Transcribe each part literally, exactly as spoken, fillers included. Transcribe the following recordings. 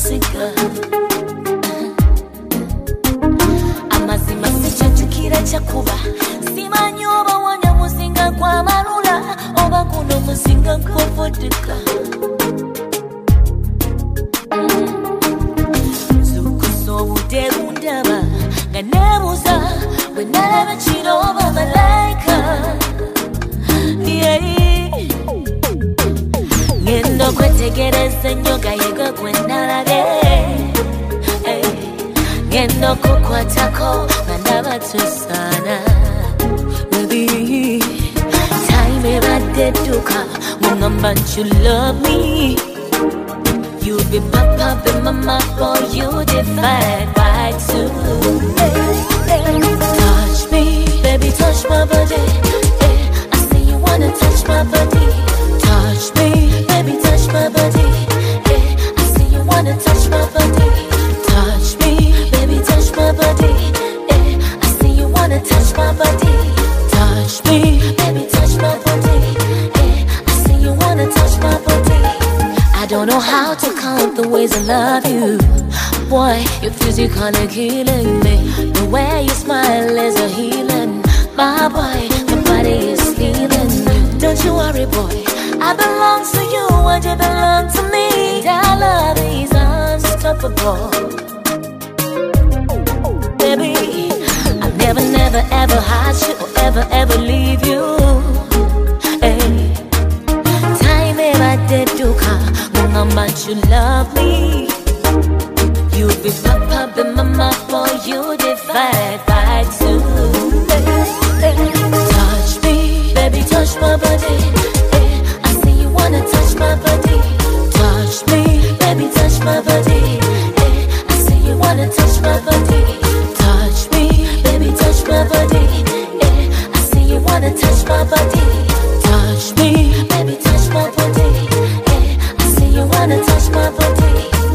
musiga amazima sikyajjukira kyakuba simanyi oba wanya muzinga gwa malula oba guno muzinga gwa vodka zukusa obudde bundaba nga neebuuza bwe nalaba kiro oba malayika ngenda okwetegereza ennyo gayega gwe nalabye ngenda okukwatako nga ndaba tusaana baby time ebadde edduka muŋŋamba nti you love me you be papa be mama boy you divide by two touch me baby touch my body I see you wanna touch my body touch me baby touch my body I see you wanna touch my body touch me baby touch my body I see you wanna touch my body touch me baby touch my body I see you wanna touch my body I don't know how to count the ways I love you boy you're physically killing me the way you smile is a healing my boy my body is healing you don't you worry boy I belong to you and you belong to me our love is unstoppable baby I'll never never ever hide you or ever ever leave you hey. Time ever did do come how much you love me you be papa be mama boy you divide by two touch me baby touch my body I see you wanna touch my body touch me baby touch my body I see you wanna touch my body touch me baby touch my body I see you wanna touch my body touch me baby touch my body I see you wanna touch my body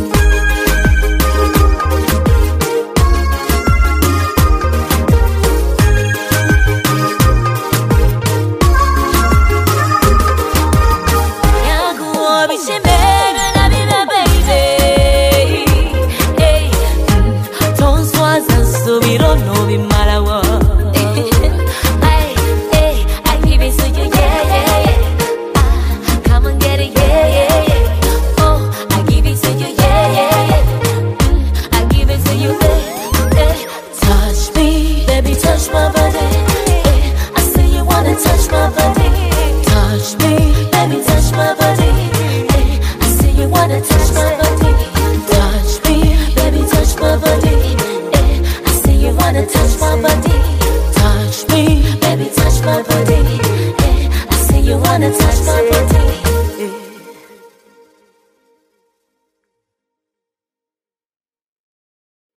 touch my body, touch me, baby, touch my body. I see you wanna touch my body.